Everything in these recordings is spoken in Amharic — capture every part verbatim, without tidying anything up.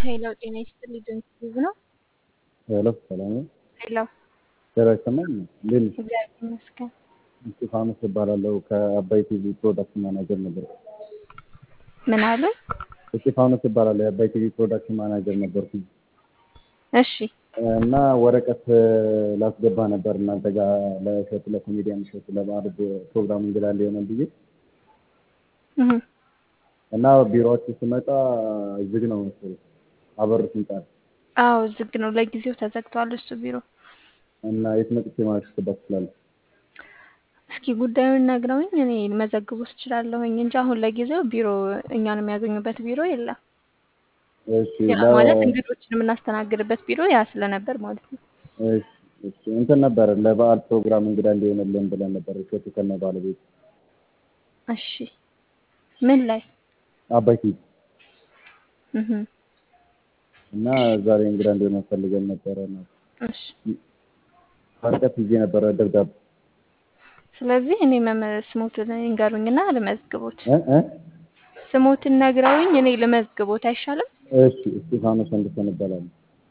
ሄሎ ጤና ይስጥልኝ ድንቅ ነው። ሄሎ ሰላም ነው። ሄሎ ጤና ይስጥልኝ። እንዴት ነሽ? እግዚአብሔር ይመስገን። እስጢፋኖስ እባላለሁ ከአባይ ቲቪ ፕሮዳክሽን ማናጀር ነበር። ምን አሉ? እስጢፋኖስ እባላለሁ የአባይ ቲቪ ፕሮዳክሽን ማናጀር ነበርኩኝ እሺ እና ወረቀት ላስገባ ነበር እናንተ ጋር ለሸጥ ለኮሜዲያን ሸጥ ለባህል ፕሮግራም እንግላለ የሆነ ብዬ እህ እና ቢሮዎች ስመጣ ዝግ ነው መሰለኝ አበሩት እንጣል። አዎ ዝግ ነው፣ ለጊዜው ተዘግቷል እሱ ቢሮ። እና የት መጥቼ ማስገባት እችላለሁ? እስኪ ጉዳዩን ነግረውኝ እኔ መዘግቦት እችላለሁኝ እንጂ አሁን ለጊዜው ቢሮ እኛን የሚያገኙበት ቢሮ የለም። እሺ ያ ማለት እንግዶችን የምናስተናግድበት ቢሮ ያ ስለነበር ማለት ነው። እሺ እሺ እንትን ነበር ለበዓል ፕሮግራም እንግዳ እንዲሆንልን ብለን ነበር ሸጡ ከነ ባለቤት። እሺ ምን ላይ? አባይ ቲቪ እህ እና ዛሬ እንግዳ እንዲሆን ፈልገን ነበር ነው። እሺ ወረቀት ይዤ ነበር ደብዳቤ። ስለዚህ እኔ መመስሞትን ይንገሩኝና ልመዝግቦት። እ እ ስሞትን ነግረውኝ እኔ ልመዝግቦት አይሻልም? እሺ እስጢፋኖስ ወንደሰን እባላለሁ።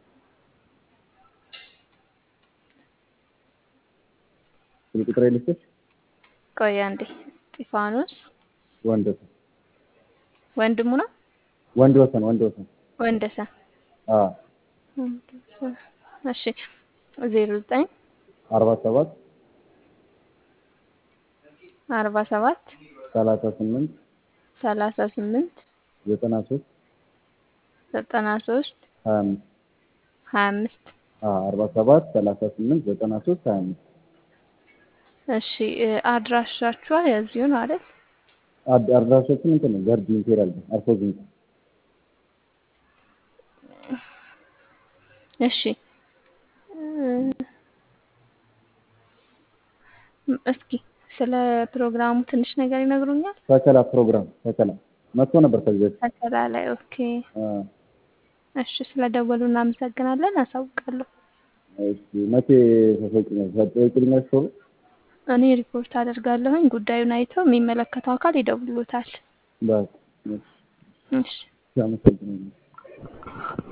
ስልክ ቁጥሬ ልስጥሽ? ቆይ አንዴ። እስጢፋኖስ ወንደሰን ወንድሙ ነው? ወንድወሰን ወንድወሰን ወንደሰን። አዎ እሺ ዜሮ ዘጠኝ አርባ ሰባት አርባ ሰባት ሰላሳ ስምንት ሰላሳ ስምንት ዘጠና ሶስት ዘጠና ሶስት ሀያ አምስት ሀያ አምስት አዎ አርባ ሰባት ሰላሳ ስምንት ዘጠና ሶስት ሀያ አምስት እሺ አድራሻችሁ እዚሁ ነው አይደል? አድራሻችን እንትን ነው ገርጂ ኢምፔሪያል አርፎ ዚንክ። እሺ እስኪ ስለ ፕሮግራሙ ትንሽ ነገር ይነግሩኛል? ተከላ ፕሮግራም ተከላ መጥቶ ነበር ከዚህ በፊት ተከላ ላይ። ኦኬ አ እሺ ስለደወሉ እናመሰግናለን፣ አሳውቃለሁ። እሺ መቼ ተፈጽሞ ተጠይቅልኛል ሰው እኔ ሪፖርት አደርጋለሁኝ። ጉዳዩን አይተው የሚመለከተው አካል ይደውሉታል። ባክ እሺ አመሰግናለሁ።